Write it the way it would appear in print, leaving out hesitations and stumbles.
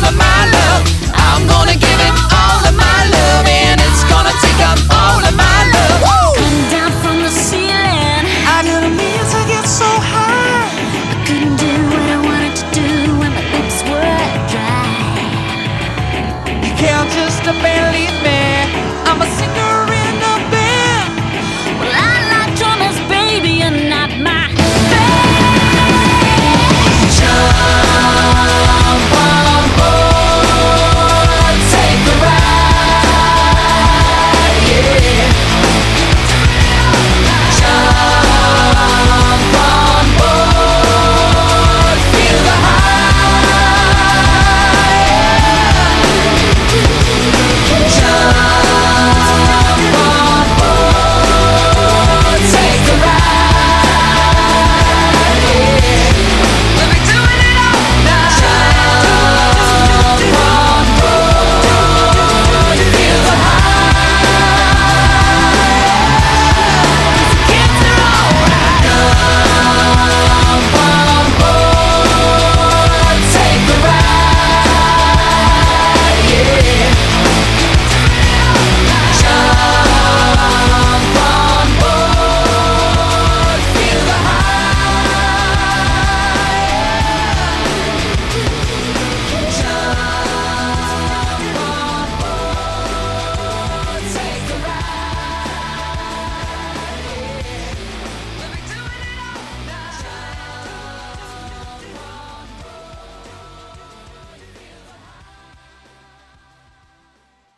of my love. I'm gonna give it all of my love, and it's gonna take up all of my love. Coming down from the ceiling, I didn't mean to get so high. I couldn't do what I wanted to do when my lips were dry. You can't just abandon